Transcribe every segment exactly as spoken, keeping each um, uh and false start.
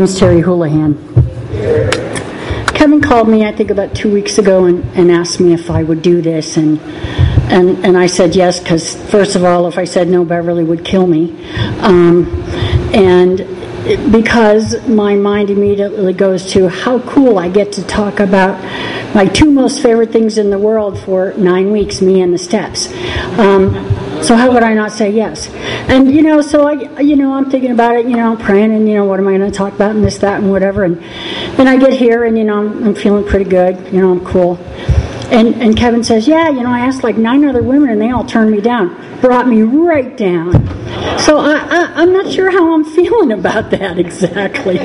name's Terry Houlihan. Kevin called me, I think, about two weeks ago and, and asked me if I would do this, and and, and I said yes, because first of all, if I said no, Beverly would kill me, um, and it, because my mind immediately goes to how cool I get to talk about my two most favorite things in the world for nine weeks, me and the steps. Um, So how would I not say yes? And, you know, so I, you know, I'm thinking about it, you know, praying and, you know, what am I going to talk about and this, that, and whatever. And then I get here and, you know, I'm, I'm feeling pretty good. You know, I'm cool. And and Kevin says, yeah, you know, I asked like nine other women and they all turned me down. Brought me right down. So I, I, I'm not sure how I'm feeling about that exactly.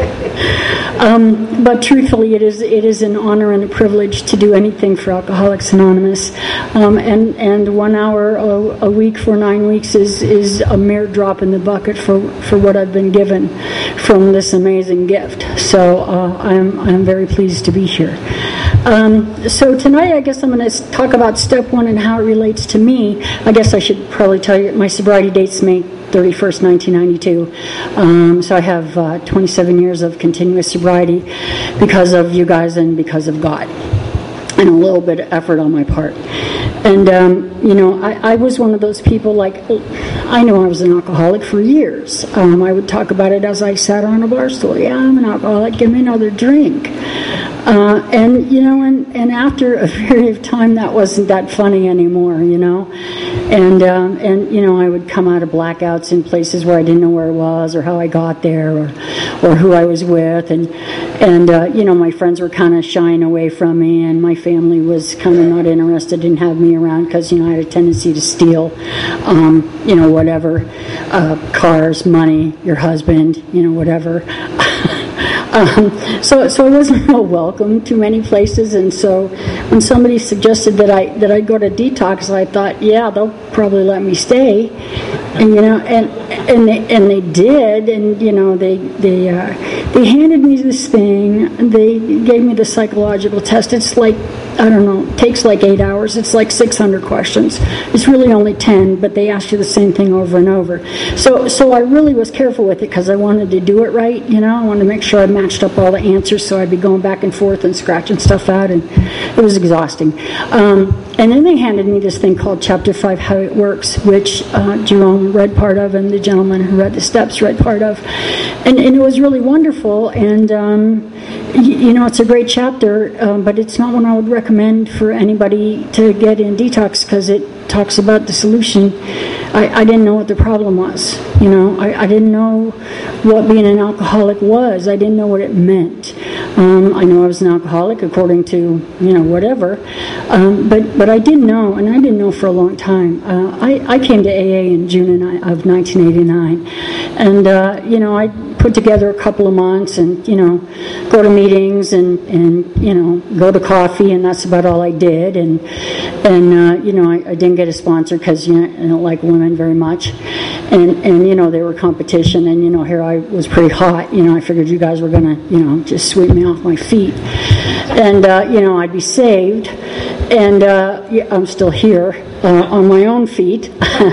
Um, but truthfully, it is it is an honor and a privilege to do anything for Alcoholics Anonymous. Um, and, and one hour a, a week for nine weeks is, is a mere drop in the bucket for, for what I've been given from this amazing gift. So uh, I'm I'm very pleased to be here. Um, so tonight, I guess I'm going to talk about step one and how it relates to me. I guess I should probably tell you my sobriety date's May thirty-first, nineteen ninety-two. Um, so I have uh, twenty-seven years of continuous sobriety because of you guys and because of God, and a little bit of effort on my part. And, um, you know, I, I was one of those people, like, I know I was an alcoholic for years. Um, I would talk about it as I sat on a bar stool. Yeah, I'm an alcoholic. Give me another drink. Uh, and, you know, and, and after a period of time, that wasn't that funny anymore, you know. And, um, and you know, I would come out of blackouts in places where I didn't know where I was or how I got there or or who I was with. And, and uh, you know, my friends were kind of shying away from me, and my family was kind of not interested in having me around because, you know, I had a tendency to steal, um, you know, whatever, uh, cars, money, your husband, you know, whatever. Um, so, so I wasn't real welcome to many places, and so when somebody suggested that I that I go to detox, I thought, yeah, they'll probably let me stay, and you know, and and they and they did, and you know, they they uh, they handed me this thing. They gave me the psychological test. It's like, I don't know, it takes like eight hours. It's like six hundred questions. It's really only ten, but they ask you the same thing over and over. So, so I really was careful with it because I wanted to do it right. You know, I wanted to make sure I matched up all the answers, so I'd be going back and forth and scratching stuff out, and it was exhausting. Um, and then they handed me this thing called Chapter Five, How It Works, which uh, Jerome read part of, and the gentleman who read the steps read part of, and, and it was really wonderful. And um, y- you know, it's a great chapter, um, but it's not one I would recommend for anybody to get in detox because it talks about the solution. I, I didn't know what the problem was. You know, I, I didn't know what being an alcoholic was. I didn't know what it meant. Um, I know I was an alcoholic according to, you know, whatever, um, but but I didn't know, and I didn't know for a long time. Uh, I, I came to A A in June of nineteen eighty-nine, and, uh, you know, I put together a couple of months and, you know, go to meetings and, and you know, go to coffee, and that's about all I did. And, and uh, you know, I, I didn't get a sponsor because, you know, I don't like women very much. And, and, you know, they were competition, and, you know, here I was pretty hot. You know, I figured you guys were going to, you know, just sweep me off my feet. And, uh, you know, I'd be saved. And uh, yeah, I'm still here uh, on my own feet.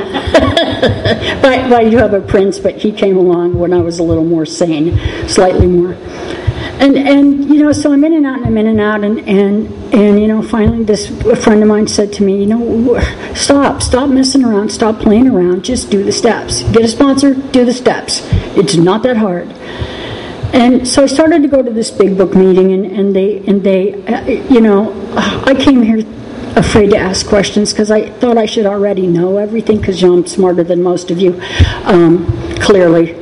but, but I do have a prince, but he came along when I was a little more sane, slightly more. And, and you know, so I'm in and out and I'm in and out. And, and, and you know, finally this a friend of mine said to me, you know, stop, stop messing around, stop playing around, just do the steps. Get a sponsor, do the steps. It's not that hard. And so I started to go to this big book meeting, and, and they, and they, uh, you know, I came here afraid to ask questions because I thought I should already know everything because, you know, I'm smarter than most of you, um, clearly.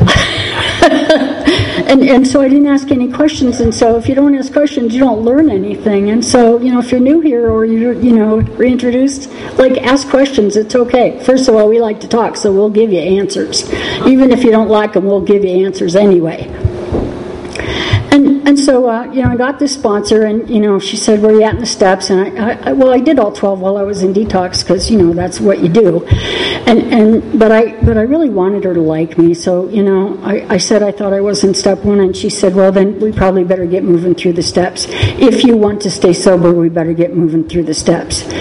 and and so I didn't ask any questions, and so if you don't ask questions, you don't learn anything. And so, you know, if you're new here or you're, you know, reintroduced, like, ask questions. It's okay. First of all, we like to talk, so we'll give you answers. Even if you don't like them, we'll give you answers anyway. And and so, uh, you know, I got this sponsor, and, you know, she said, where are you at in the steps? And I, I well, I did all twelve while I was in detox because, you know, that's what you do. And and but I but I really wanted her to like me. So, you know, I, I said I thought I was in step one, and she said, well, then we probably better get moving through the steps. If you want to stay sober, we better get moving through the steps.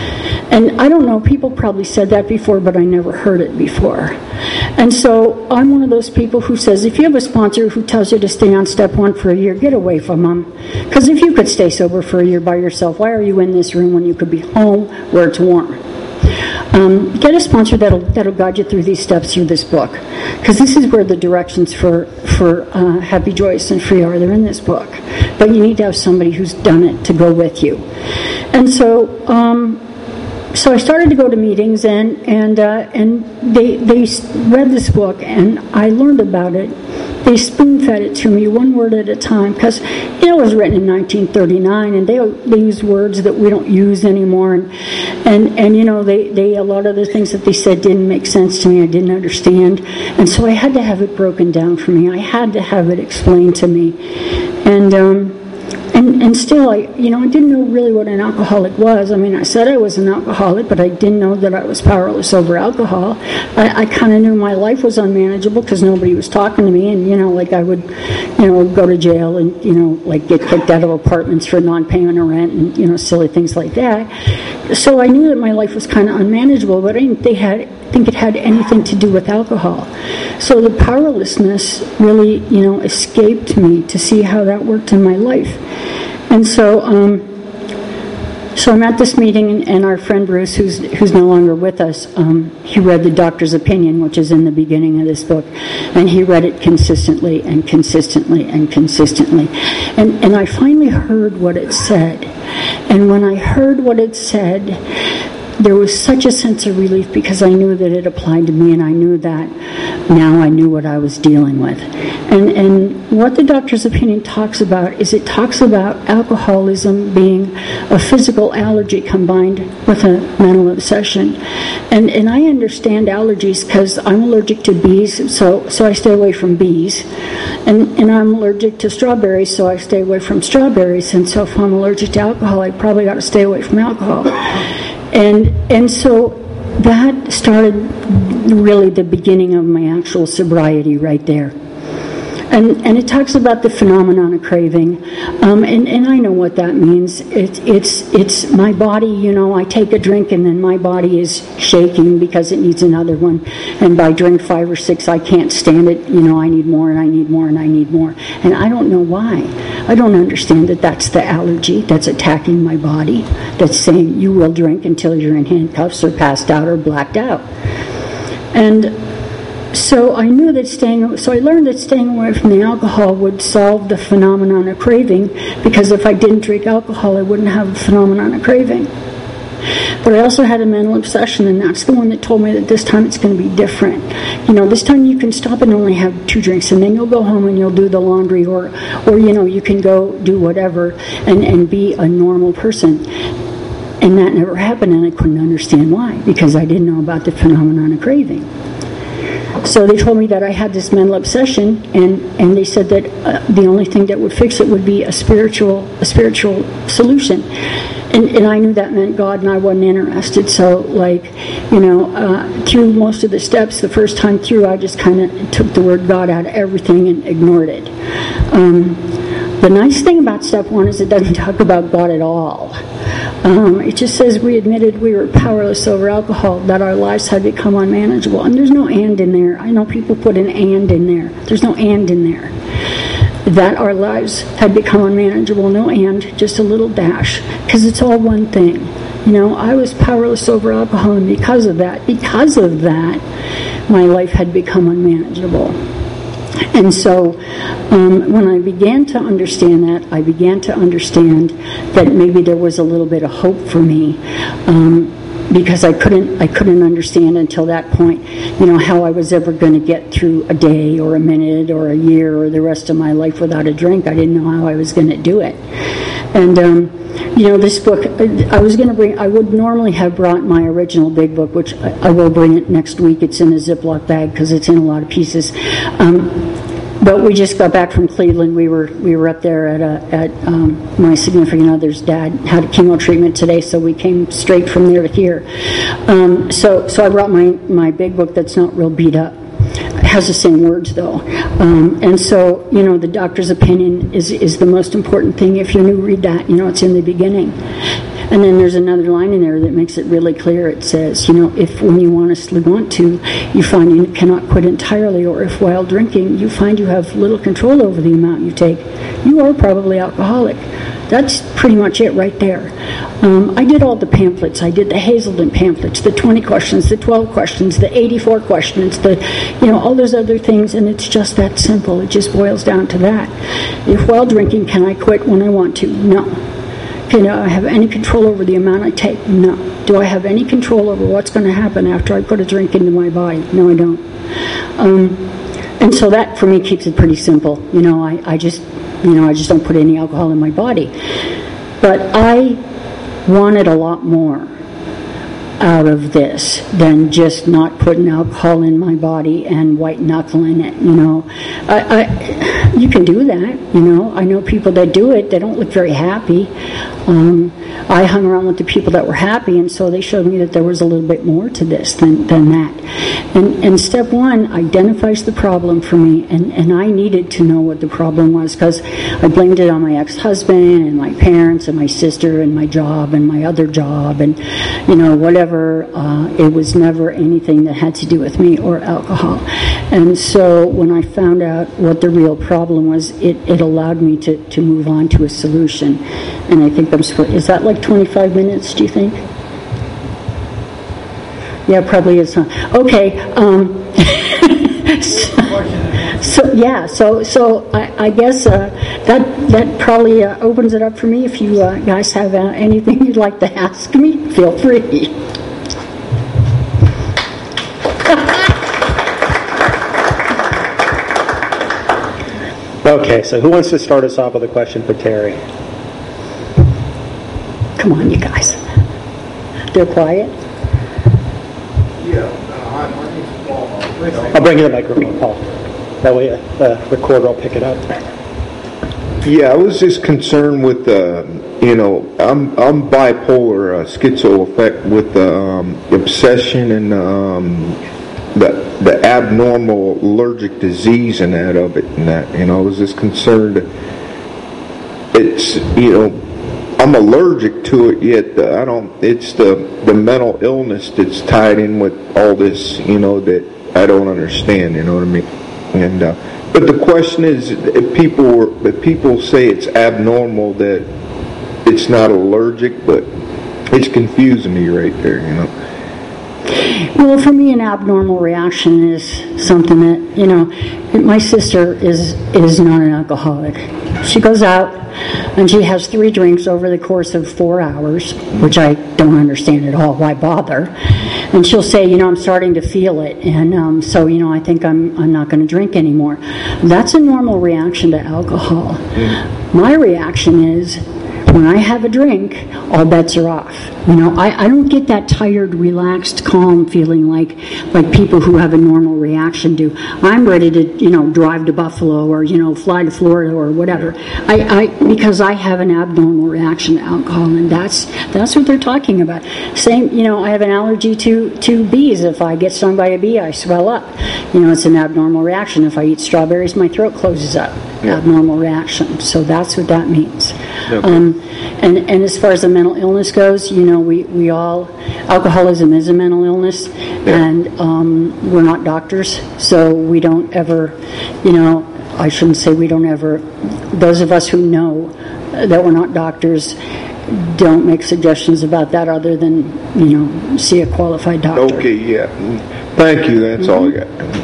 And I don't know, people probably said that before, but I never heard it before. And so I'm one of those people who says, if you have a sponsor who tells you to stay on step one for a year, get away from them. Because if you could stay sober for a year by yourself, why are you in this room when you could be home where it's warm? Um, get a sponsor that'll that'll guide you through these steps through this book, because this is where the directions for for uh, Happy, Joyous, and Free are. They're in this book, but you need to have somebody who's done it to go with you. And so, um, so I started to go to meetings, and and uh, and they they read this book, and I learned about it. They spoon-fed it to me one word at a time, because you know, it was written in nineteen thirty-nine, and they they use words that we don't use anymore, and and and you know, they they a lot of the things that they said didn't make sense to me. I didn't understand, and so I had to have it broken down for me. I had to have it explained to me, and um, and and still, I you know, I didn't know really what an alcoholic was. I mean, I said I was an alcoholic, but I didn't know that I was powerless over alcohol. I, I kind of knew my life was unmanageable because nobody was talking to me, and you know, like I would, you know, go to jail and you know, like get kicked out of apartments for non-payment of rent and you know, silly things like that. So I knew that my life was kind of unmanageable, but I didn't they had think it had anything to do with alcohol. So the powerlessness really, you know, escaped me to see how that worked in my life. And so, um, so I'm at this meeting, and, and our friend Bruce, who's who's no longer with us, um, he read the doctor's opinion, which is in the beginning of this book, and he read it consistently and consistently and consistently, and and I finally heard what it said, and when I heard what it said, there was such a sense of relief because I knew that it applied to me, and I knew that now I knew what I was dealing with. And and what the doctor's opinion talks about is it talks about alcoholism being a physical allergy combined with a mental obsession. And and I understand allergies because I'm allergic to bees, so so I stay away from bees. And and I'm allergic to strawberries, so I stay away from strawberries. And so if I'm allergic to alcohol, I probably got to stay away from alcohol. And and so that started really the beginning of my actual sobriety right there. And and it talks about the phenomenon of craving, um, and and I know what that means. It's it's it's my body. You know, I take a drink and then my body is shaking because it needs another one. And by drink five or six, I can't stand it. You know, I need more and I need more and I need more. And I don't know why. I don't understand that that's the allergy that's attacking my body. That's saying you will drink until you're in handcuffs or passed out or blacked out. And so I knew that staying, so I learned that staying away from the alcohol would solve the phenomenon of craving, because if I didn't drink alcohol, I wouldn't have the phenomenon of craving. But I also had a mental obsession, and that's the one that told me that this time it's going to be different. You know, this time you can stop and only have two drinks, and then you'll go home and you'll do the laundry, or, or you know, you can go do whatever and, and be a normal person. And that never happened, and I couldn't understand why, because I didn't know about the phenomenon of craving. So they told me that I had this mental obsession, and, and they said that uh, the only thing that would fix it would be a spiritual a spiritual solution. And, and I knew that meant God, and I wasn't interested. So, like, you know, uh, through most of the steps, the first time through, I just kind of took the word God out of everything and ignored it. Um, the nice thing about step one is it doesn't talk about God at all. Um, it just says we admitted we were powerless over alcohol, that our lives had become unmanageable. And there's no and in there. I know people put an and in there. There's no and in there. That our lives had become unmanageable, no and, just a little dash, because it's all one thing. You know, I was powerless over alcohol, and because of that, because of that, my life had become unmanageable. And so um, when I began to understand that, I began to understand that maybe there was a little bit of hope for me, um, because I couldn't I couldn't understand until that point, you know, how I was ever going to get through a day or a minute or a year or the rest of my life without a drink. I didn't know how I was going to do it. And um, you know, this book, I was going to bring, I would normally have brought my original big book, which I, I will bring it next week. It's in a Ziploc bag because it's in a lot of pieces. Um, but we just got back from Cleveland. We were we were up there at a, at um, my significant other's dad had a chemo treatment today, so we came straight from there to here. Um, so so I brought my, my big book that's not real beat up. It has the same words, though. Um, and so, you know, the doctor's opinion is is the most important thing. If you're new, read that. You know, it's in the beginning. And then there's another line in there that makes it really clear. It says, you know, if when you honestly want to, you find you cannot quit entirely, or if while drinking you find you have little control over the amount you take, you are probably alcoholic. That's pretty much it right there. Um, I did all the pamphlets. I did the Hazelden pamphlets, the twenty questions, the twelve questions, the eighty-four questions, the, you know, all those other things, and it's just that simple. It just boils down to that. If while drinking, can I quit when I want to? No. Can I have any control over the amount I take? No. Do I have any control over what's going to happen after I put a drink into my body? No, I don't. Um, and so that, for me, keeps it pretty simple. You know, I, I just... You know, I just don't put any alcohol in my body. But I wanted a lot more out of this than just not putting alcohol in my body and white knuckling it, you know. I, I, you can do that, you know. I know people that do it. They don't look very happy. Um, I hung around with the people that were happy, and so they showed me that there was a little bit more to this than, than that. And, and step one identifies the problem for me, and, and I needed to know what the problem was, because I blamed it on my ex-husband and my parents and my sister and my job and my other job and, you know, whatever. Uh, it was never anything that had to do with me or alcohol. And so when I found out what the real problem was, it, it allowed me to, to move on to a solution. And I think I'm supposed, is that like twenty-five minutes, do you think? Yeah, probably is. Huh? Okay. Um, so, so yeah, so so I, I guess uh, that that probably uh, opens it up for me. If you uh, guys have uh, anything you'd like to ask me, feel free. Okay, so who wants to start us off with a question for Terry? Come on, you guys. They're quiet. Yeah, uh, hi, my name's Paul. I'll bring you the microphone, Paul. That way uh, the recorder will pick it up. Yeah, I was just concerned with, uh, you know, I'm I'm bipolar, uh, schizo effect with the um, obsession and um, the the abnormal allergic disease and that of it and that. You know, I was just concerned. It's, you know, I'm allergic to it, yet uh, I don't. It's the the mental illness that's tied in with all this, you know, that I don't understand. You know what I mean? And uh, but the question is, if people were, if people say it's abnormal, that it's not allergic, but it's confusing me right there. You know. Well, for me, an abnormal reaction is something that, you know, my sister is is not an alcoholic. She goes out and she has three drinks over the course of four hours, which I don't understand at all. Why bother? And she'll say, you know, I'm starting to feel it, and um, so, you know, I think I'm I'm not going to drink anymore. That's a normal reaction to alcohol. Mm. My reaction is, when I have a drink, all bets are off. You know, I, I don't get that tired, relaxed, calm feeling like like people who have a normal reaction do. I'm ready to, you know, drive to Buffalo or, you know, fly to Florida or whatever. I, I because I have an abnormal reaction to alcohol, and that's that's what they're talking about. Same, you know, I have an allergy to, to bees. If I get stung by a bee, I swell up. You know, it's an abnormal reaction. If I eat strawberries, my throat closes up. Yeah. Abnormal reaction. So that's what that means. Okay. Um, and, and as far as the mental illness goes, you know, we, we all, alcoholism is a mental illness, yeah. and um, we're not doctors, so we don't ever, you know, I shouldn't say we don't ever, those of us who know that we're not doctors don't make suggestions about that other than, you know, see a qualified doctor. Okay, yeah. Thank you, that's mm-hmm. all I got.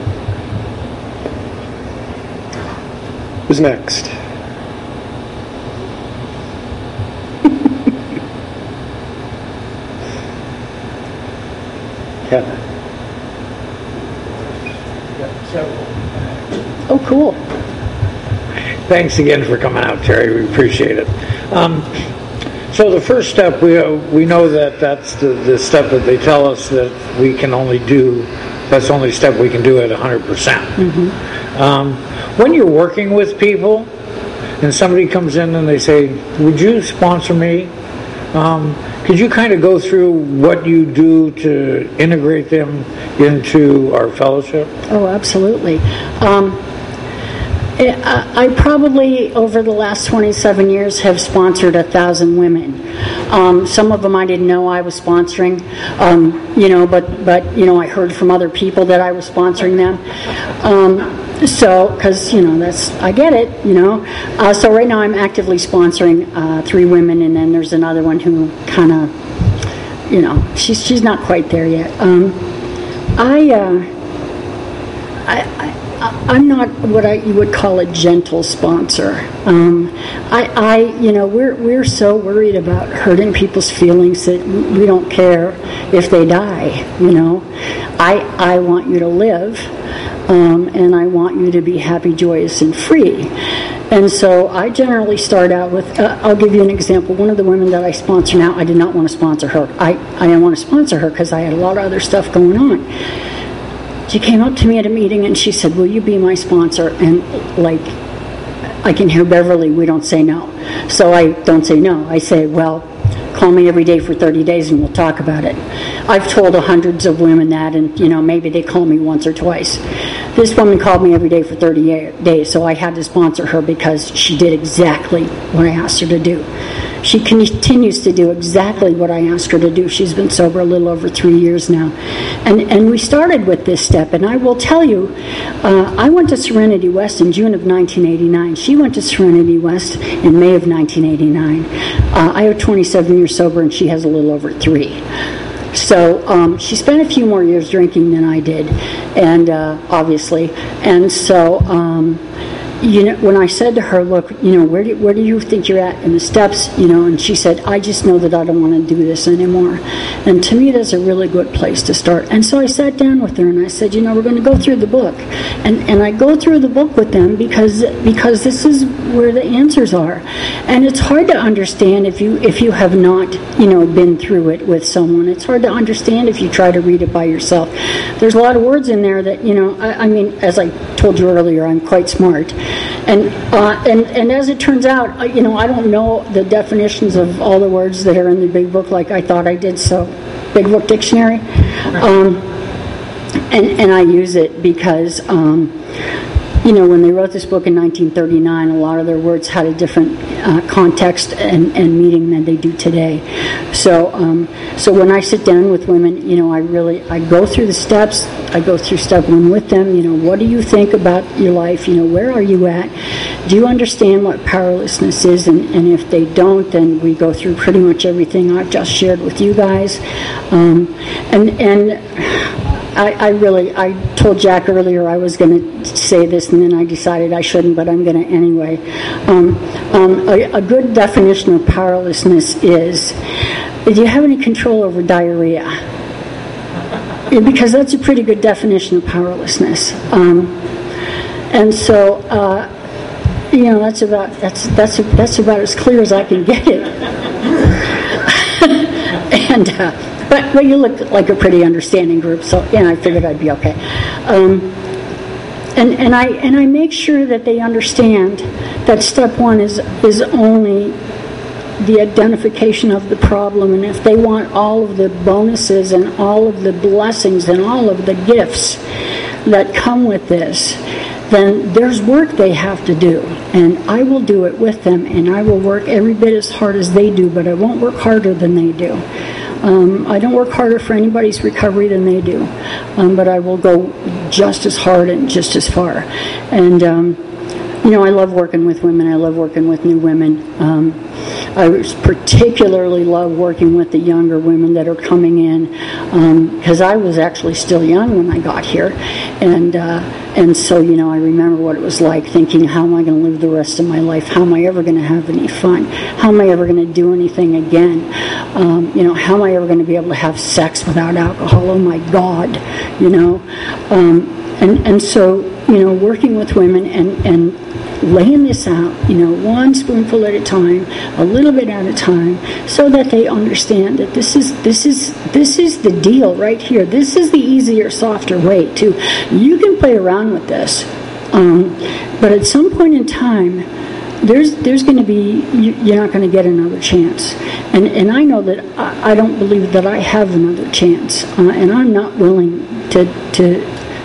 Who's next? Kevin. Oh, cool. Thanks again for coming out, Terry. We appreciate it. Um, so the first step, we uh, we know that that's the, the step that they tell us that we can only do. That's the only step we can do at one hundred percent. Mm-hmm. Um, when you're working with people and somebody comes in and they say, would you sponsor me? Um, could you kind of go through what you do to integrate them into our fellowship? Oh, absolutely. Um, I, I probably, over the last twenty-seven years, have sponsored a thousand women. Um, some of them I didn't know I was sponsoring, um, you know, but, but, you know, I heard from other people that I was sponsoring them. Um, so, because, you know, that's, I get it, you know. Uh, so right now I'm actively sponsoring uh, three women, and then there's another one who kind of, you know, she's she's not quite there yet. Um, I, uh, I, I I'm not what I, you would call a gentle sponsor. Um, I, I, you know, we're we're so worried about hurting people's feelings that we don't care if they die. You know, I I want you to live, um, and I want you to be happy, joyous, and free. And so I generally start out with, uh, I'll give you an example. One of the women that I sponsor now, I did not want to sponsor her. I, I didn't want to sponsor her because I had a lot of other stuff going on. She came up to me at a meeting and she said, will you be my sponsor? And like, I can hear Beverly, we don't say no. So I don't say no. I say, well, call me every day for thirty days and we'll talk about it. I've told hundreds of women that, and you know, maybe they call me once or twice. This woman called me every day for thirty days, so I had to sponsor her because she did exactly what I asked her to do. She continues to do exactly what I asked her to do. She's been sober a little over three years now. And and we started with this step, and I will tell you, uh, I went to Serenity West in June of nineteen eighty-nine. She went to Serenity West in May of nineteen eighty-nine. Uh, I have twenty-seven years sober, and she has a little over three. So um, she spent a few more years drinking than I did, and uh, obviously. And so, um, you know, when I said to her, look, you know, where do, where do you think you're at in the steps, you know, and she said, I just know that I don't want to do this anymore. And to me, that's a really good place to start. And so I sat down with her and I said, you know, we're going to go through the book. And and I go through the book with them because because this is where the answers are. And it's hard to understand if you if you have not, you know, been through it with someone. It's hard to understand if you try to read it by yourself. There's a lot of words in there that, you know, I, I mean, as I told you earlier, I'm quite smart. And, uh, and and as it turns out, you know, I don't know the definitions of all the words that are in the Big Book like I thought I did, so Big Book Dictionary. Um, and, and I use it because, um, you know, when they wrote this book in nineteen thirty-nine, a lot of their words had a different uh, context and, and meaning than they do today. So, um, so when I sit down with women, you know, I really, I go through the steps. I go through step one with them. You know, what do you think about your life? You know, where are you at? Do you understand what powerlessness is? And, and if they don't, then we go through pretty much everything I've just shared with you guys. Um, and and. I, I really, I told Jack earlier I was going to say this, and then I decided I shouldn't, but I'm going to anyway. Um, um, a, a good definition of powerlessness is, do you have any control over diarrhea? Because that's a pretty good definition of powerlessness. Um, and so, uh, you know, that's about that's that's that's about as clear as I can get it. and. Uh, But, but you look like a pretty understanding group, so yeah, I figured I'd be okay. Um, and and I and I make sure that they understand that step one is is only the identification of the problem, and if they want all of the bonuses and all of the blessings and all of the gifts that come with this, then there's work they have to do, and I will do it with them, and I will work every bit as hard as they do, but I won't work harder than they do. Um, I don't work harder for anybody's recovery than they do, um, but I will go just as hard and just as far. And, um, you know, I love working with women. I love working with new women. Um, I particularly love working with the younger women that are coming in, because um, I was actually still young when I got here. And uh, and so, you know, I remember what it was like thinking, how am I going to live the rest of my life? How am I ever going to have any fun? How am I ever going to do anything again? Um, you know, how am I ever going to be able to have sex without alcohol? Oh, my God, you know. Um, and, and so, you know, working with women and, and laying this out, you know, one spoonful at a time, a little bit at a time, so that they understand that this is this is this is the deal right here. This is the easier, softer way too. You can play around with this, um, but at some point in time, there's there's going to be you, you're not going to get another chance, and and I know that I, I don't believe that I have another chance, uh, and I'm not willing to to.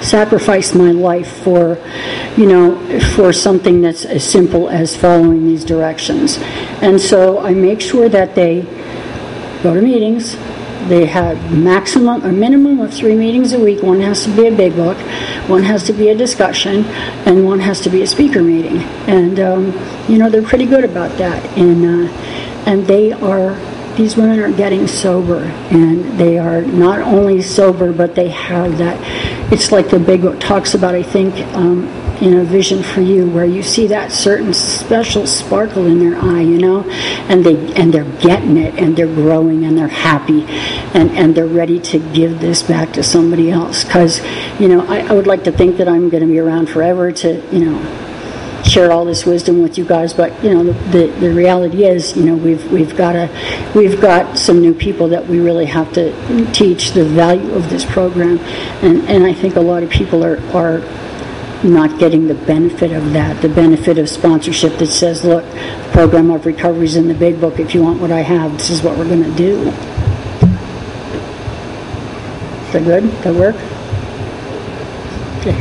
sacrifice my life for, you know, for something that's as simple as following these directions. And so I make sure that they go to meetings. They have maximum, a minimum of three meetings a week. One has to be a big book, one has to be a discussion, and one has to be a speaker meeting. And um, you know, they're pretty good about that. And uh, and they are, these women are getting sober, and they are not only sober, but they have that. It's like the big book talks about, I think, um, in A Vision for You, where you see that certain special sparkle in their eye, you know, and they and they're getting it, and they're growing, and they're happy, and, and they're ready to give this back to somebody else. Because, you know, I, I would like to think that I'm going to be around forever to, you know, share all this wisdom with you guys. But you know, the the, the reality is, you know, we've we've got a we've got some new people that we really have to teach the value of this program, and and I think a lot of people are are. not getting the benefit of that, the benefit of sponsorship that says, look, the program of recovery is in the big book. If you want what I have, this is what we're going to do. Is that good? Does that work? Okay.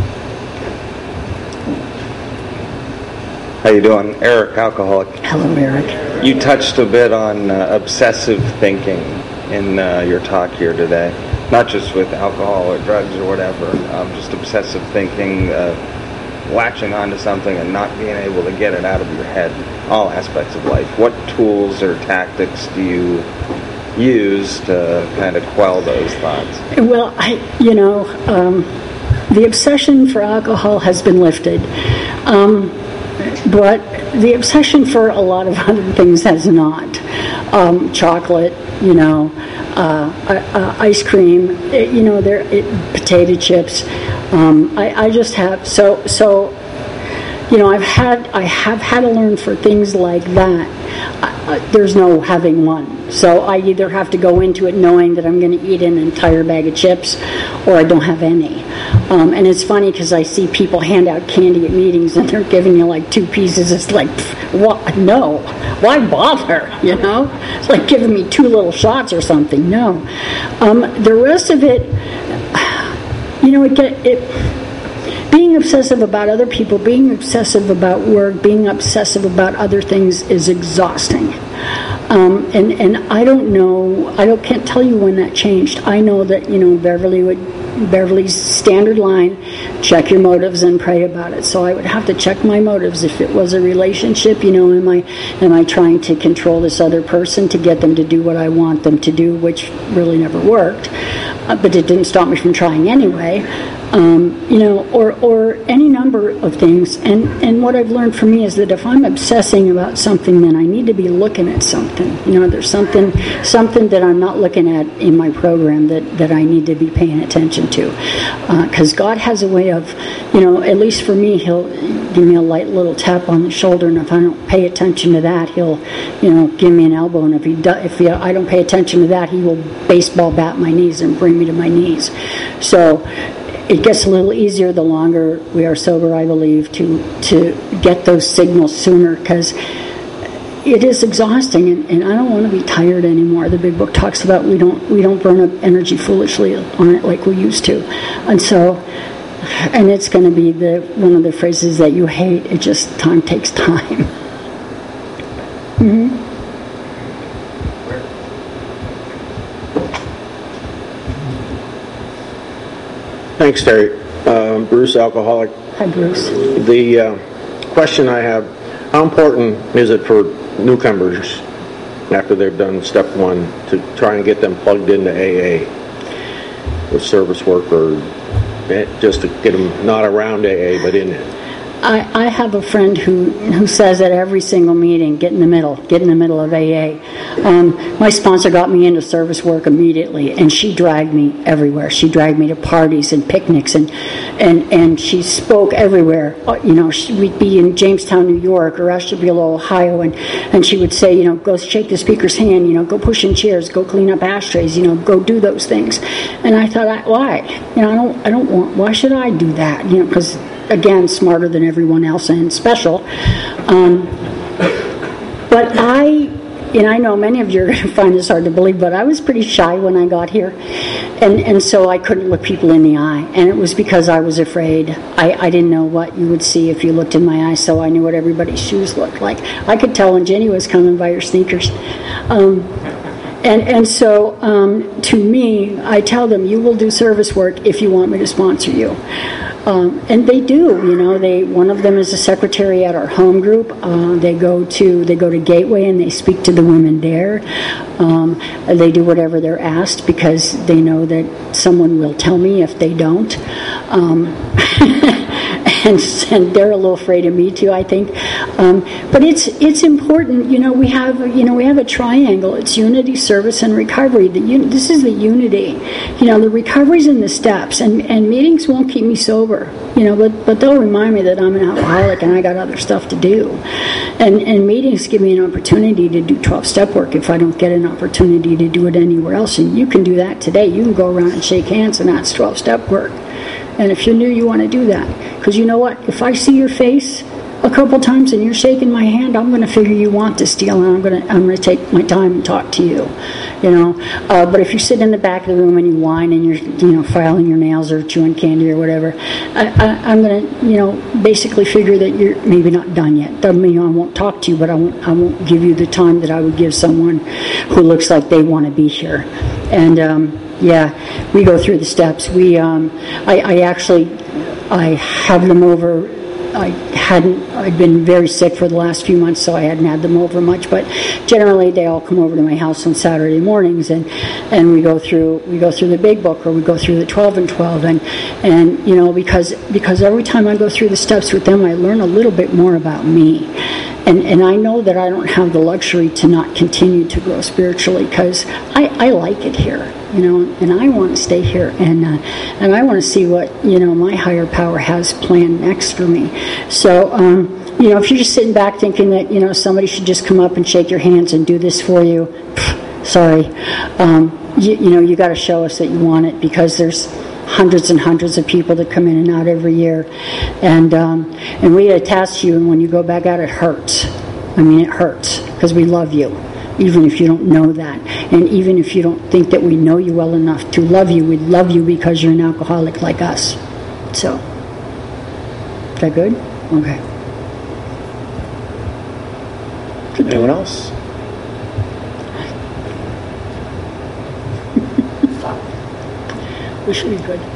How you doing? Eric, alcoholic. Hello, Eric. You touched a bit on uh, obsessive thinking in uh, your talk here today. Not just with alcohol or drugs or whatever, um, just obsessive thinking, uh, latching onto something and not being able to get it out of your head, all aspects of life. What tools or tactics do you use to kind of quell those thoughts? Well, I, you know, um, the obsession for alcohol has been lifted, um, but the obsession for a lot of other things has not. Um, chocolate, you know, uh, uh, ice cream, it, you know, there, it, potato chips. Um, I, I just have so so. You know, I've had I have had to learn for things like that. I, I, there's no having one. So I either have to go into it knowing that I'm going to eat an entire bag of chips, or I don't have any. Um, and it's funny because I see people hand out candy at meetings and they're giving you like two pieces. It's like, what? No, why bother? You know, it's like giving me two little shots or something. No, um, the rest of it, you know, it get it. Being obsessive about other people, being obsessive about work, being obsessive about other things is exhausting. Um, and, and I don't know, I don't, can't tell you when that changed. I know that, you know, Beverly would, Beverly's standard line, check your motives and pray about it. So I would have to check my motives. If it was a relationship, you know, am I, am I trying to control this other person to get them to do what I want them to do, which really never worked. Uh, but it didn't stop me from trying anyway. Um, you know, or or any number of things. And, and what I've learned for me is that if I'm obsessing about something, then I need to be looking at something. You know, there's something something that I'm not looking at in my program that, that I need to be paying attention to. Because uh, God has a way of, you know, at least for me, He'll give me a light little tap on the shoulder, and if I don't pay attention to that, He'll, you know, give me an elbow. And if he do, if he, I don't pay attention to that, He will baseball bat my knees and bring me to my knees. So it gets a little easier the longer we are sober, I believe, to to get those signals sooner, because it is exhausting, and, and I don't want to be tired anymore. The big book talks about we don't we don't burn up energy foolishly on it like we used to, and so, and it's going to be the one of the phrases that you hate. It just time takes time. Mm-hmm. Thanks, Terry. Um, Bruce, alcoholic. Hi, Bruce. The uh, question I have, how important is it for newcomers, after they've done step one, to try and get them plugged into A A with service work, or just to get them not around A A but in it? I, I have a friend who, who says at every single meeting, get in the middle, get in the middle of A A. Um, my sponsor got me into service work immediately, and she dragged me everywhere. She dragged me to parties and picnics, and and, and she spoke everywhere. You know, she, we'd be in Jamestown, New York, or Ashtabula, Ohio, and, and she would say, you know, go shake the speaker's hand, you know, go push in chairs, go clean up ashtrays, you know, go do those things. And I thought, why? You know, I don't, I don't want, why should I do that? You know, because again, smarter than everyone else and special. Um, but I, and I know many of you are going to find this hard to believe, but I was pretty shy when I got here. and and so I couldn't look people in the eye, and it was because I was afraid. I, I didn't know what you would see if you looked in my eyes, so I knew what everybody's shoes looked like. I could tell when Jenny was coming by her sneakers. Um, and and so um, to me, I tell them, you will do service work if you want me to sponsor you. Um, and they do, you know. They one of them is a secretary at our home group. Uh, they go to they go to Gateway and they speak to the women there. Um, they do whatever they're asked because they know that someone will tell me if they don't. Um, and, and they're a little afraid of me too, I think. Um, but it's it's important, you know. We have you know we have a triangle. It's unity, service, and recovery. The un- this is the unity. You know, the recovery's in the steps, and, and meetings won't keep me sober. You know, but but they'll remind me that I'm an alcoholic and I got other stuff to do. And and meetings give me an opportunity to do twelve-step work if I don't get an opportunity to do it anywhere else. And you can do that today. You can go around and shake hands, and that's twelve-step work. And if you're new, you want to do that. Because you know what? If I see your face a couple times and you're shaking my hand, I'm going to figure you want to steal, and I'm going to I'm going to take my time and talk to you. You know. Uh, but if you sit in the back of the room and you whine and you're you know filing your nails or chewing candy or whatever, I, I, I'm going to you know basically figure that you're maybe not done yet. Doesn't mean I won't talk to you, but I won't I won't give you the time that I would give someone who looks like they want to be here. And um, yeah, we go through the steps. We um, I, I actually I have them over. I hadn't, I'd been very sick for the last few months, so I hadn't had them over much, but generally they all come over to my house on Saturday mornings, and, and we go through, we go through the big book, or we go through the twelve and twelve, and, and, you know, because, because every time I go through the steps with them, I learn a little bit more about me. And, and I know that I don't have the luxury to not continue to grow spiritually, because I, I like it here, you know, and I want to stay here, and uh, and I want to see what, you know, my higher power has planned next for me. So, um, you know, if you're just sitting back thinking that, you know, somebody should just come up and shake your hands and do this for you, pff, sorry, um, you, you know, you got to show us that you want it, because there's hundreds and hundreds of people that come in and out every year, and um, and we attach you, and when you go back out, it hurts. I mean, it hurts, because we love you, even if you don't know that, and even if you don't think that we know you well enough to love you, we love you because you're an alcoholic like us. So, is that good? Okay. Anyone else? We should be good.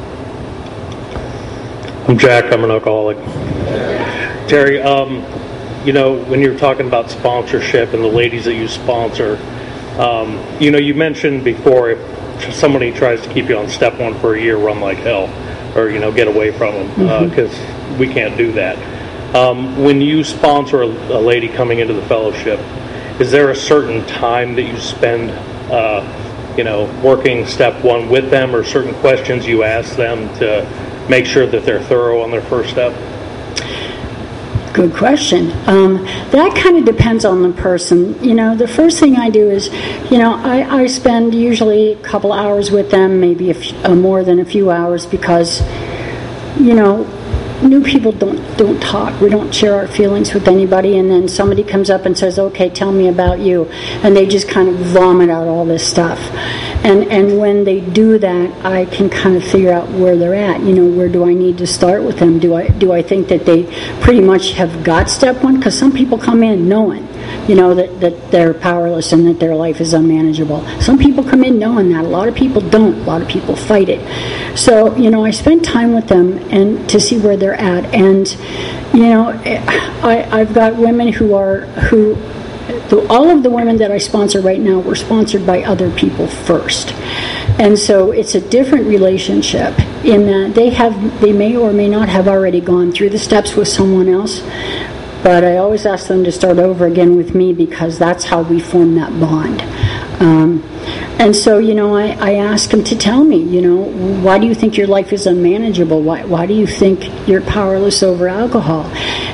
I'm Jack. I'm an alcoholic. Terry, um, you know, when you're talking about sponsorship and the ladies that you sponsor, um, you know, you mentioned before if somebody tries to keep you on step one for a year, run like hell, or, you know, get away from them, because mm-hmm. uh, we can't do that. Um, when you sponsor a, a lady coming into the fellowship, is there a certain time that you spend uh, you know, working step one with them, or certain questions you ask them to make sure that they're thorough on their first step? Good question. Um, that kind of depends on the person. You know, the first thing I do is, you know, I, I spend usually a couple hours with them, maybe a f- uh, more than a few hours, because, you know, new people don't don't talk. We don't share our feelings with anybody, and then somebody comes up and says, okay, tell me about you, and they just kind of vomit out all this stuff. And and when they do that, I can kind of figure out where they're at. You know, where do I need to start with them? Do I do I think that they pretty much have got step one? Because some people come in knowing, you know, that, that they're powerless and that their life is unmanageable. Some people come in knowing that. A lot of people don't. A lot of people fight it. So, you know, I spend time with them and to see where they're at. And, you know, I, I've got women who are, who, all of the women that I sponsor right now were sponsored by other people first. And so it's a different relationship in that they have, they may or may not have already gone through the steps with someone else. But I always ask them to start over again with me, because that's how we form that bond. Um, and so, you know, I, I ask them to tell me, you know, why do you think your life is unmanageable? Why, why do you think you're powerless over alcohol?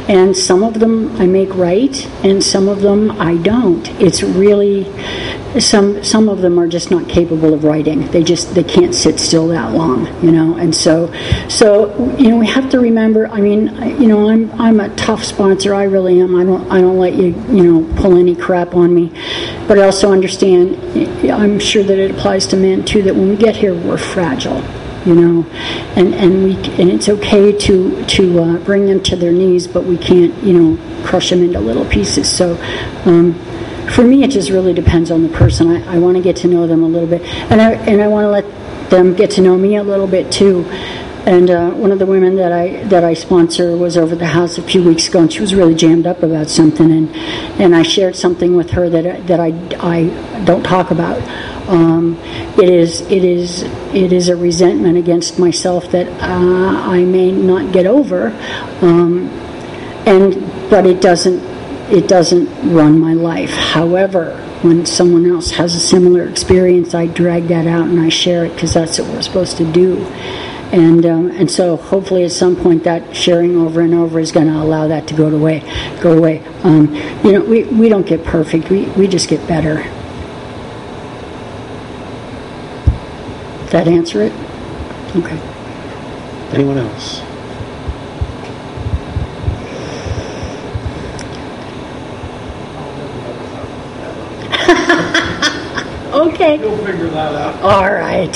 and some of them I make right, and some of them I don't. It's really some some of them are just not capable of writing. They just they can't sit still that long, you know. And so so you know we have to remember. I mean, you know, I'm I'm a tough sponsor. I really am. I don't I don't let you you know pull any crap on me. But I also understand. I'm sure that it applies to men too. That when we get here, we're fragile. You know, and and we and it's okay to to uh, bring them to their knees, but we can't, you know, crush them into little pieces. So, um, for me, it just really depends on the person. I, I want to get to know them a little bit, and I and I want to let them get to know me a little bit too. And uh, one of the women that I that I sponsor was over at the house a few weeks ago, and she was really jammed up about something, and and I shared something with her that that I I don't talk about. Um, it is it is it is a resentment against myself that uh, I may not get over, um, and but it doesn't it doesn't run my life. However, when someone else has a similar experience, I drag that out and I share it because that's what we're supposed to do. And um, and so hopefully at some point that sharing over and over is going to allow that to go away. Go away. Um, you know, we, we don't get perfect. We we just get better. Does that answer it? Okay. Anyone else? Okay. You'll figure that out. All right.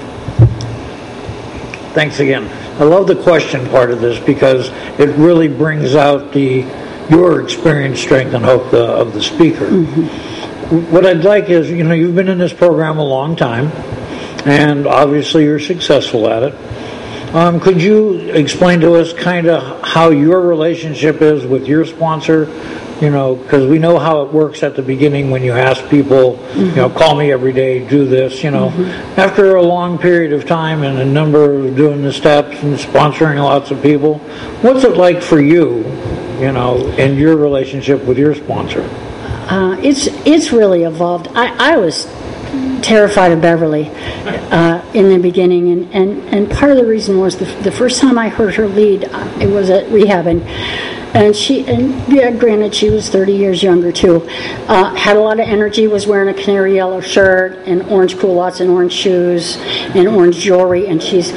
Thanks again. I love the question part of this because it really brings out the your experience, strength, and hope the, of the speaker. Mm-hmm. What I'd like is, you know, you've been in this program a long time, and obviously you're successful at it. Um, could you explain to us kind of how your relationship is with your sponsor? You know, because we know how it works at the beginning when you ask people, mm-hmm. you know, call me every day, do this, you know. Mm-hmm. After a long period of time and a number of doing the steps and sponsoring lots of people, what's it like for you, you know, in your relationship with your sponsor? Uh, it's it's really evolved. I, I was terrified of Beverly uh, in the beginning, and, and, and part of the reason was the, the first time I heard her lead, uh, it was at rehab, and and she, and yeah, granted she was thirty years younger too, uh, had a lot of energy, was wearing a canary yellow shirt and orange culottes and orange shoes and orange jewelry, and she's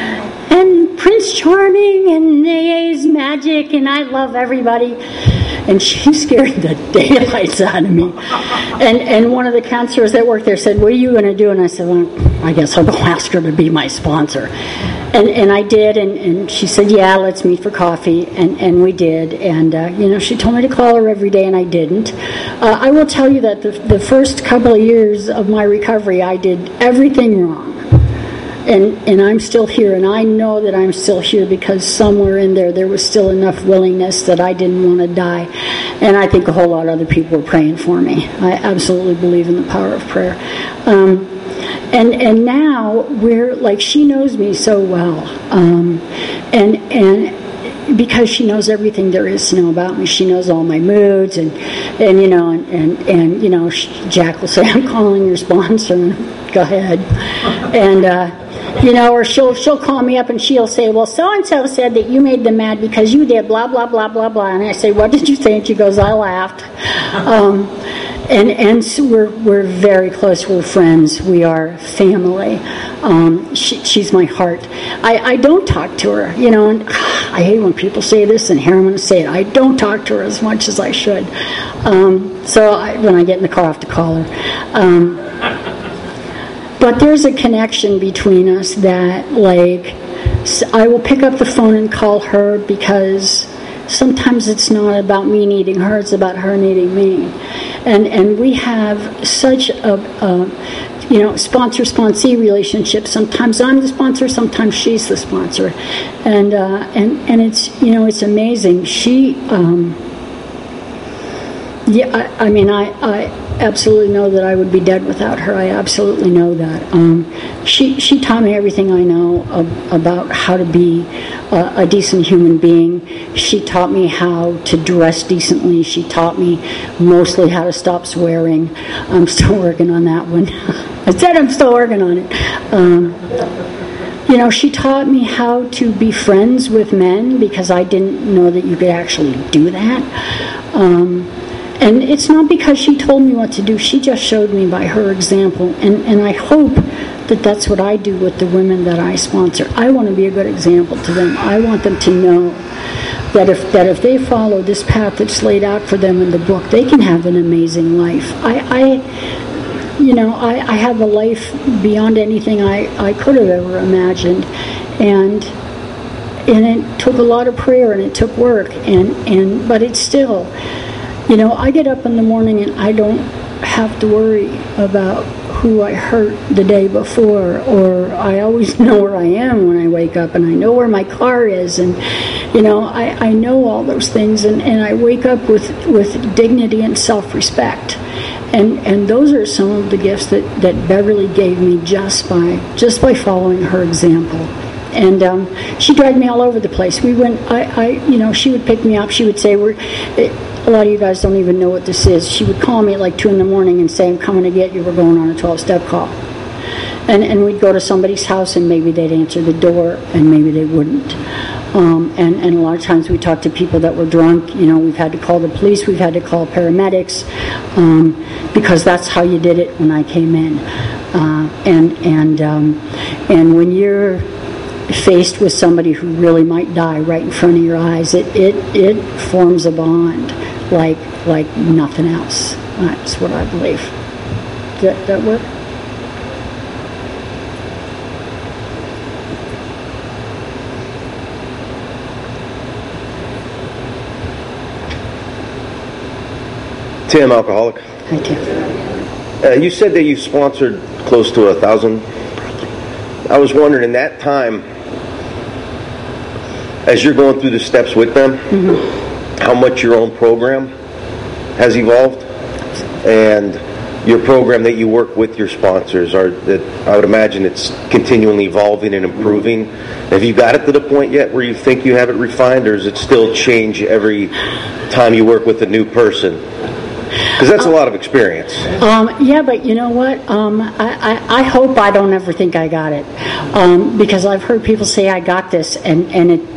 and Prince Charming and A A's magic and I love everybody. And she scared the daylights out of me. And and one of the counselors that worked there said, "What are you going to do?" And I said, "Well, I guess I'll go ask her to be my sponsor." And and I did, and, and she said, "Yeah, let's meet for coffee." And, and we did. And, uh, you know, she told me to call her every day, and I didn't. Uh, I will tell you that the, the first couple of years of my recovery, I did everything wrong. And and I'm still here, and I know that I'm still here because somewhere in there, there was still enough willingness that I didn't want to die. And I think a whole lot of other people were praying for me. I absolutely believe in the power of prayer. Um, and and now we're, like, she knows me so well. Um, and and because she knows everything there is to know about me. She knows all my moods, and, and you know, and, and, and, you know, Jack will say, "I'm calling your sponsor." Go ahead. And, uh, you know, or she'll she'll call me up and she'll say, "Well, so-and-so said that you made them mad because you did blah, blah, blah, blah, blah." And I say, "What did you say?" And she goes, "I laughed." Um, and and so we're, we're very close. We're friends. We are family. Um, she, she's my heart. I, I don't talk to her, you know, and I hate when people say this, and here I'm going to say it. I don't talk to her as much as I should. Um, so I, when I get in the car, I have to call her. Um, But there's a connection between us that, like, I will pick up the phone and call her because sometimes it's not about me needing her, it's about her needing me. And and we have such a, a you know, sponsor-sponsee relationship. Sometimes I'm the sponsor, sometimes she's the sponsor. And, uh, and, and it's, you know, it's amazing. She, um, yeah, I, I mean, I... I absolutely know that I would be dead without her. I absolutely know that. Um, she she taught me everything I know ab- about how to be a, a decent human being. She taught me how to dress decently. She taught me mostly how to stop swearing. I'm still working on that one. I said I'm still working on it. Um, you know, she taught me how to be friends with men because I didn't know that you could actually do that. Um, and it's not because she told me what to do. She just showed me by her example. And, and I hope that that's what I do with the women that I sponsor. I want to be a good example to them. I want them to know that if that if they follow this path that's laid out for them in the book, they can have an amazing life. I, I you know, I, I have a life beyond anything I, I could have ever imagined. And and it took a lot of prayer and it took work and, and but it's still, you know, I get up in the morning and I don't have to worry about who I hurt the day before, or I always know where I am when I wake up, and I know where my car is, and you know, I, I know all those things, and, and I wake up with, with dignity and self-respect. And and those are some of the gifts that, that Beverly gave me just by just by following her example. And um, she dragged me all over the place. We went, I, I, you know, she would pick me up. She would say, "We're." It, a lot of you guys don't even know what this is. She would call me at like two in the morning and say, "I'm coming to get you. We're going on a twelve-step call." And and we'd go to somebody's house and maybe they'd answer the door and maybe they wouldn't. Um, and, and a lot of times we talked to people that were drunk. You know, we've had to call the police. We've had to call paramedics um, because that's how you did it when I came in. Uh, and and um, and when you're faced with somebody who really might die right in front of your eyes, it it, it forms a bond like like nothing else. That's what I believe. Does that, that work? Tim, alcoholic. Hi, Tim. Uh, you said that you sponsored close to a thousand. I was wondering, in that time, as you're going through the steps with them, mm-hmm. how much your own program has evolved, and your program that you work with your sponsors are that I would imagine it's continually evolving and improving. Have you got it to the point yet where you think you have it refined, or does it still change every time you work with a new person? Because that's a lot of experience. Um, yeah, but you know what? Um, I, I, I hope I don't ever think I got it. Um, because I've heard people say I got this, and, and it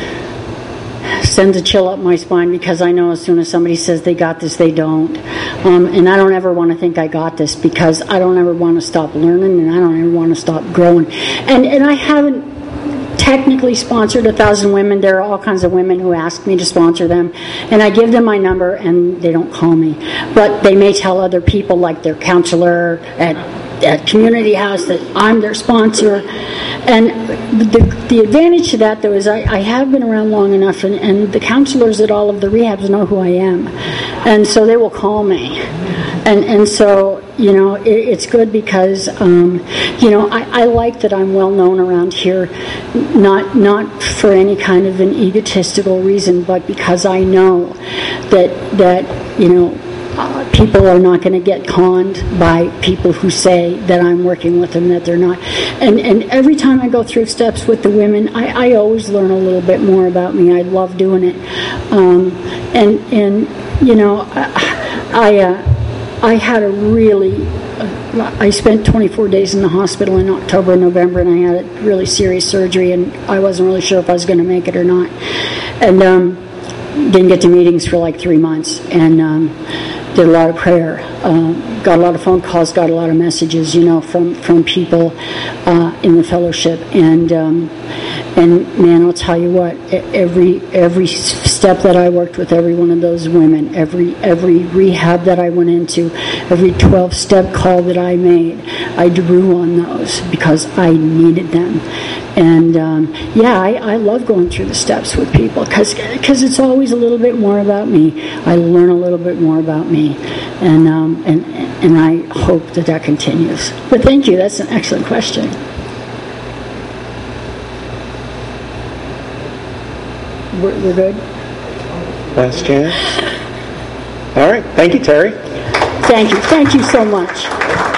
sends a chill up my spine, because I know as soon as somebody says they got this, they don't. Um, and I don't ever want to think I got this, because I don't ever want to stop learning, and I don't ever want to stop growing. And, and I haven't technically sponsored a thousand women. There are all kinds of women who ask me to sponsor them, and I give them my number and they don't call me, but they may tell other people, like their counselor at at community house, that I'm their sponsor. And the, the advantage to that, though, is I, I have been around long enough, and, and the counselors at all of the rehabs know who I am, and so they will call me. And and so, you know, it, it's good because, um, you know, I, I like that I'm well known around here, not not for any kind of an egotistical reason, but because I know that that you know uh, people are not going to get conned by people who say that I'm working with them that they're not. And and every time I go through steps with the women, I, I always learn a little bit more about me. I love doing it, um, and and you know, I. I uh, I had a really, uh, I spent twenty-four days in the hospital in October and November, and I had a really serious surgery, and I wasn't really sure if I was going to make it or not. And um, didn't get to meetings for like three months, and um, did a lot of prayer. Uh, got a lot of phone calls, got a lot of messages, you know, from, from people uh, in the fellowship. And um, and man, I'll tell you what, every every step that I worked with every one of those women, every every rehab that I went into, every twelve-step call that I made, I drew on those because I needed them. And um, yeah, I, I love going through the steps with people because because it's always a little bit more about me. I learn a little bit more about me, and um, and and I hope that that continues. But thank you. That's an excellent question. We're, we're good. Last chance. All right. Thank you, Terry. Thank you. Thank you so much.